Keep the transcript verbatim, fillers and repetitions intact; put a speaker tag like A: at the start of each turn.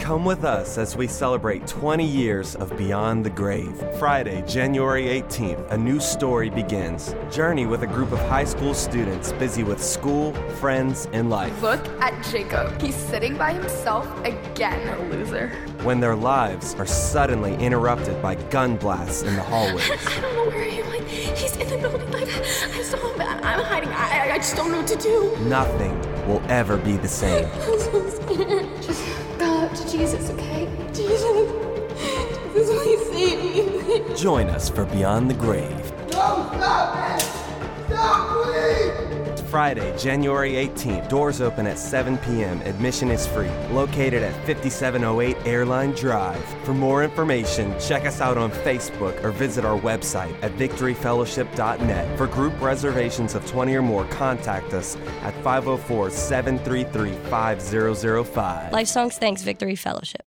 A: Come with us as we celebrate twenty years of Beyond the Grave. Friday, January eighteenth, a new story begins. Journey with a group of high school students busy with school, friends, and life.
B: Look at Jacob. He's sitting by himself again, a loser.
A: When their lives are suddenly interrupted by gun blasts in the hallways.
B: I don't know where he went. He's in the building. Like, I saw him. I'm hiding. I, I just don't know what to do.
A: Nothing will ever be the same.
B: I'm so scared. Just go to Jesus, okay? Jesus. Jesus, please save me.
A: Join us for Beyond the Grave.
C: No, stop it! Stop, please!
A: Friday, January eighteenth. Doors open at seven p.m. Admission is free. Located at fifty-seven oh eight Airline Drive. For more information, check us out on Facebook or visit our website at victory fellowship dot net. For group reservations of twenty or more, contact us at five oh four, seven three three, five oh oh five.
D: Life Songs thanks Victory Fellowship.